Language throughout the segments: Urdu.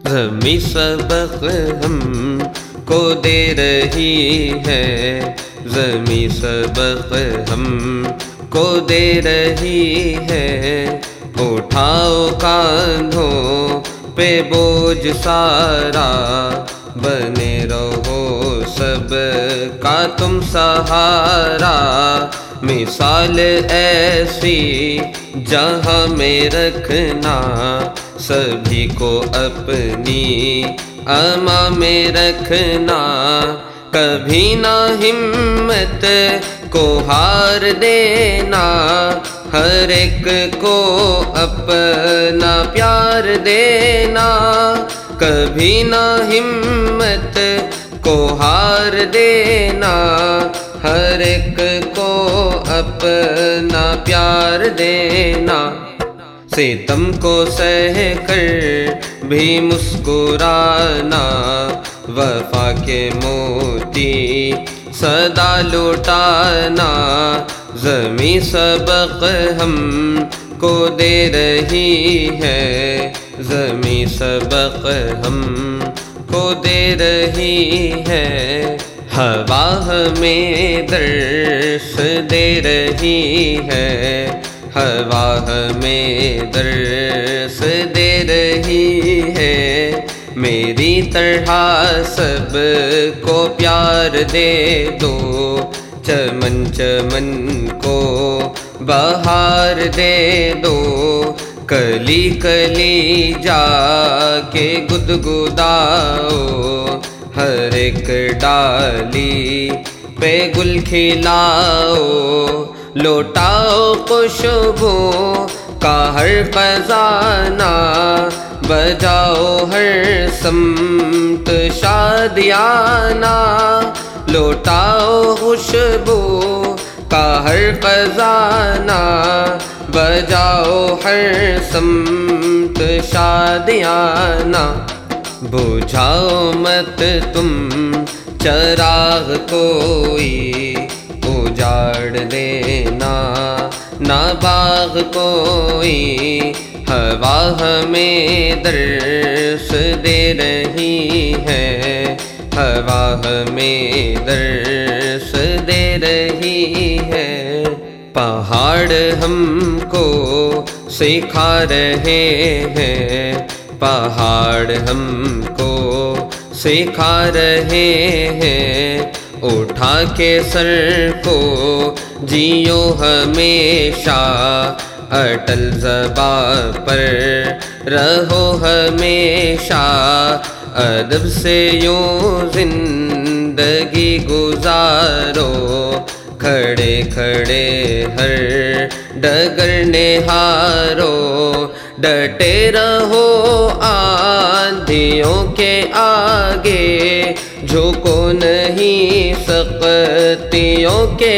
زمیں سبق ہم کو دے رہی ہے، زمیں سبق ہم کو دے رہی ہے۔ اٹھاؤ کاندھوں پہ بوجھ سارا، بنے رہو سب کا تم سہارا۔ مثال ایسی جہاں میں رکھنا، سبھی کو اپنی اما میں رکھنا۔ کبھی نہ ہمت کو ہار دینا، ہر ایک کو اپنا پیار دینا۔ کبھی نہ ہمت کو ہار دینا، ہر ایک کو اپنا پیار دینا۔ ستم کو سہ کر بھی مسکرانا، وفا کے موتی صدا لوٹانا۔ زمیں سبق ہم کو دے رہی ہے، زمیں سبق ہم کو دے رہی ہے۔ ہوا ہمیں درس دے رہی ہے، ہوا ہمیں درس دے رہی ہے۔ میری طرح سب کو پیار دے دو، چمن چمن کو بہار دے دو۔ کلی کلی جا کے گدگداؤ، ہر ایک ڈالی پہ گل کھلاؤ۔ لوٹاؤ خوشبو کا ہر خزانہ، بجاؤ ہر سمت شادیانہ۔ لوٹاؤ خوشبو کا ہر خزانہ، بجاؤ ہر سمت شادیانہ۔ بجھاؤ مت تم چراغ کوئی، اجاڑ دینا نہ باغ کوئی۔ ہوا ہمیں درس دے رہی ہے، ہوا ہمیں درس دے رہی ہے۔ پہاڑ ہم کو سکھا رہے ہیں، پہاڑ ہم کو سکھا رہے ہیں۔ اٹھا کے سر کو جیو ہمیشہ، اٹل زباں پر رہو ہمیشہ۔ ادب سے یوں زندگی گزارو، کھڑے کھڑے ہر ڈگر نہارو۔ ڈٹے رہو آندھیوں کے آگے، جھکو نہیں سختیوں کے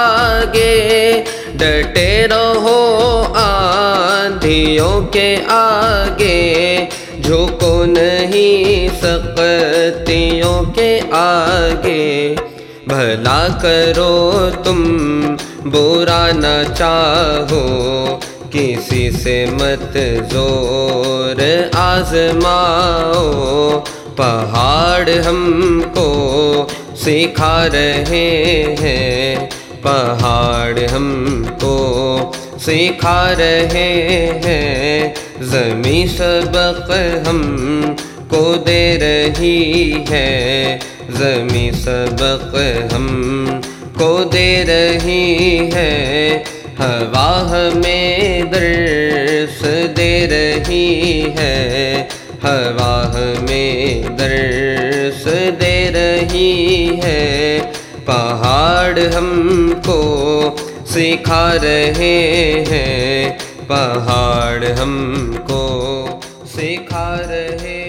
آگے۔ ڈٹے رہو آندھیوں کے آگے، جھکو نہیں سختیوں کے آگے۔ بھلا کرو تم برا نہ چاہو، کسی سے مت زور آزماؤ۔ پہاڑ ہم کو سکھا رہے ہیں، پہاڑ ہم کو سکھا رہے ہیں۔ زمیں سبق ہم کو دے رہی ہے، زمیں سبق ہم کو دے رہی ہے۔ ہوا ہمیں درس دے رہی ہے، ہوا ہمیں درس دے رہی ہے۔ پہاڑ ہم کو سکھا رہے ہیں، پہاڑ ہم کو سکھا رہے